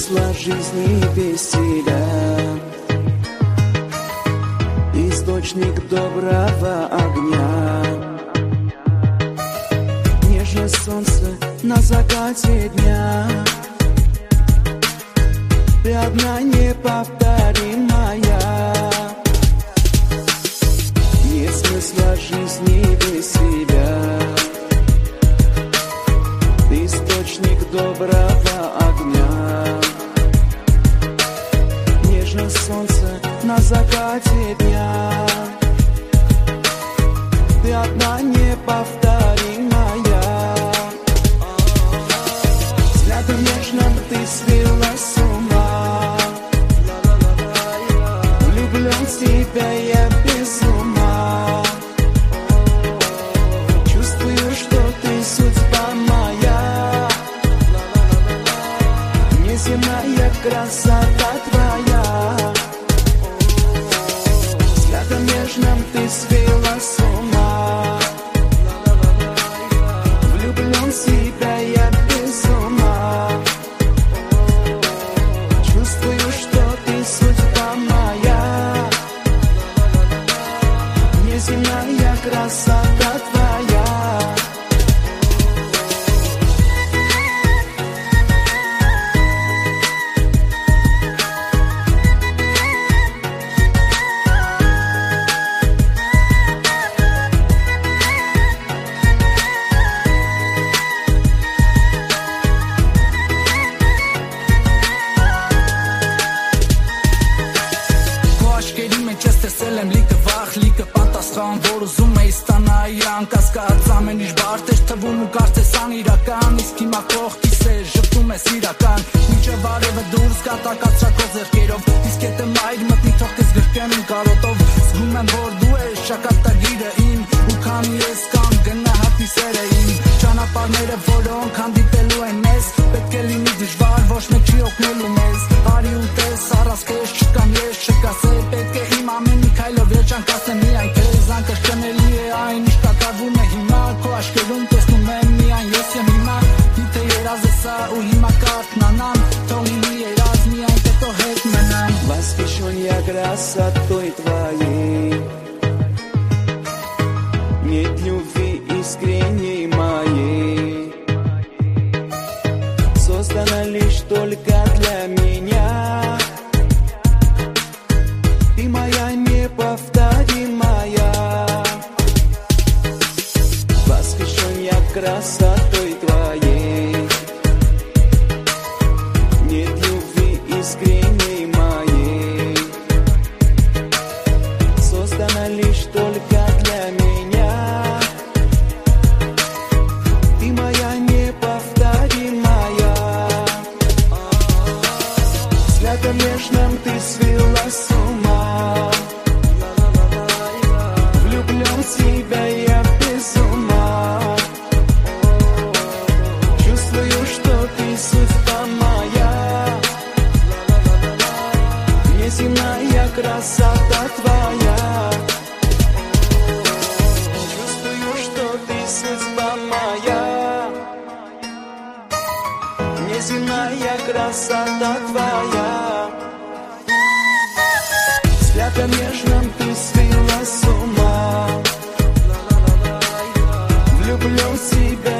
смысла жизни без тебя. Источник доброго огня, нежное солнце на закате дня. Ты одна неповторимая. Нет смысла жизни без тебя. Ты источник доброго огня, нежное солнце на закате дня. Ты одна неповторимая. Взглядом нежным ты свела с ума. Влюблен в тебя я без ума. Чувствую, что ты судьба моя. Неземная красота твоя. Взглядом нежным ты свела с ума. Влюблен в тебя я без ума. Чувствую, что ты судьба моя. Неземная красота твоя. Լիկը պատասխան, որ ուզում էի ստանայի անկասկած ամեն ինչ բարդ էր թվում ու կարծես անիրական, իսկ հիմա կողքիս է ժպտում ես իրական, մինչև արևը դուրս կա տակացրակո ձեռքերով, իսկ եթե մայր մտնի թող քեզ գրկեմ իմ կարոտով, զգում եմ որ դու ես շակատագիրը իմ, ու քանի ես կամ գնահատի սերը իմ, ճանապարհները որոնք հանդիպելու են մեզ, պետք է լինի դժվար, ոչ մեկ չի օգնելու մեզ, արի ու տես առանց քեզ չկամ ես, չկասել պետք է իմ ամեն մի քայլով երջանկացնեմ միայն քեզ, անկրկնելի է այն ինչ կատարվում է հիմա, քո աչքերում տեսնում եմ միայն ես եմ հիմա, գիտե երազ է սա ու հիմա կարթնանամ, թող լինի երազ միայն թե քո հետ մնամ. Восхищен я красотой твоей, нет любви искренней моей, создана лишь только для меня. Ты моя неповторимая. Восхищен я красотой твоей, нет любви искренней моей, создана лишь только для меня. Ты моя неповторимая. Взглядом нежным ты свела с ума. Влюблен в тебя я без ума. Чувствую, что ты судьба моя. Неземная красота твоя. Чувствую, что ты судьба моя. Неземная красота твоя. Взглядом нежным ты свела с ума. Влюблен в тебя